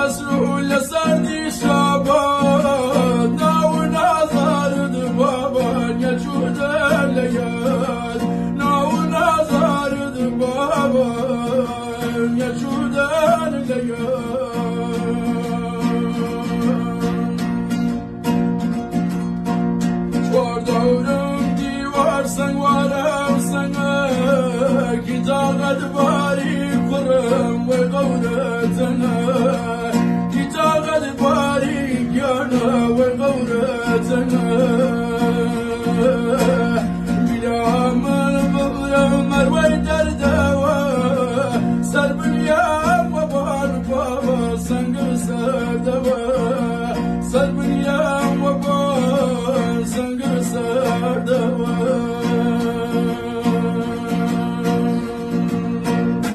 رسول سردي شابان ناو نظر دبابا يجود الليال ناو نظر دبابا يجود الليال دورم دیوار سنگوارم سنگ گیتار قد باری کرم و قولتنا